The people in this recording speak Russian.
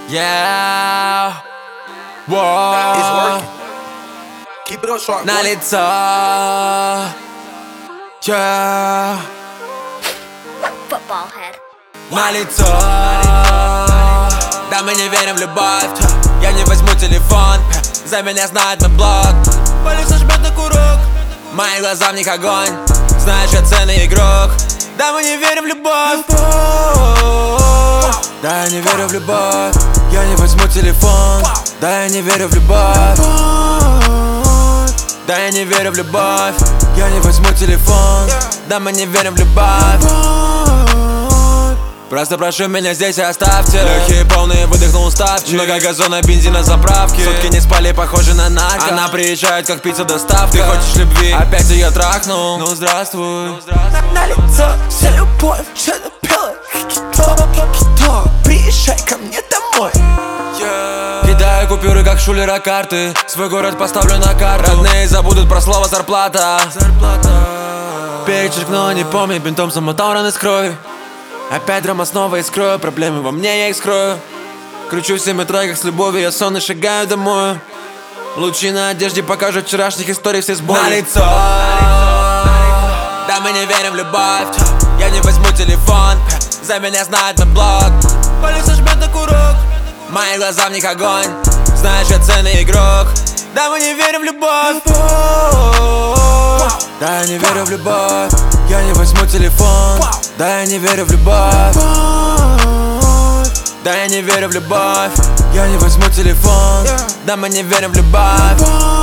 Yeah. It's Wow. working. Keep it on sharp, На boy. лицо. Yeah. Football head. На лицо. Да, мы не верим в любовь. Я не возьму телефон. За меня знает мой блог. Полиция жмет на курок. Мои глаза в них огонь. Знаешь, я ценный игрок. Да, мы не верим в любовь. Да, я не верю в любовь. Я не возьму телефон. Да, я не верю в любовь. Да, я не верю в любовь. Я не возьму телефон. Да, мы не верим в любовь. Просто прошу меня здесь и оставьте. Легкие полные, выдохнул уставчик. Много газона, бензина, заправки. Сутки не спали, похожи на нарко. Она приезжает, как пицца доставка. Ты хочешь любви, опять ее трахнул. Ну здравствуй. На лицо вся любовь, что напела. Кто? Приезжай ко мне домой. Кидаю купюры, как шулера карты. Свой город поставлю на карту. Родные забудут про слово зарплата. Перечеркну, не помню, бинтом замотал раны с кровью. Опять драма, снова искрою. Проблемы во мне, я их скрою. Кручу в 7 утра, как с любовью. Я сонный, шагаю домой. Лучи на одежде покажут вчерашних историй, все сбои. На лицо. Да, мы не верим в любовь. Я не возьму телефон. За меня знает мой блог. Полиция жмет на курок. Мои глаза в них огонь. Знаешь, я ценный игрок. Да, мы не верим в любовь. Да, я не верю в любовь. Я не возьму телефон. Да, я не верю в любовь. Да, я не верю в любовь. Я не возьму телефон. Да, мы не верим в любовь.